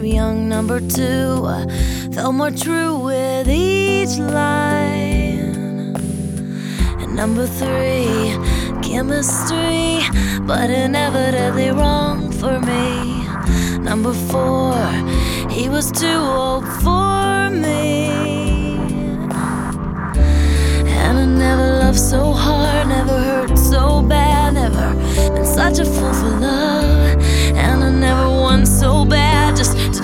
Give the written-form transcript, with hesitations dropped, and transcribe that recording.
Young number two felt more true with each line. And number three, chemistry, but inevitably wrong for me. Number four, he was too old for me. And I never loved so hard, never hurt so bad, never been such a fool for love. And I never won so bad just to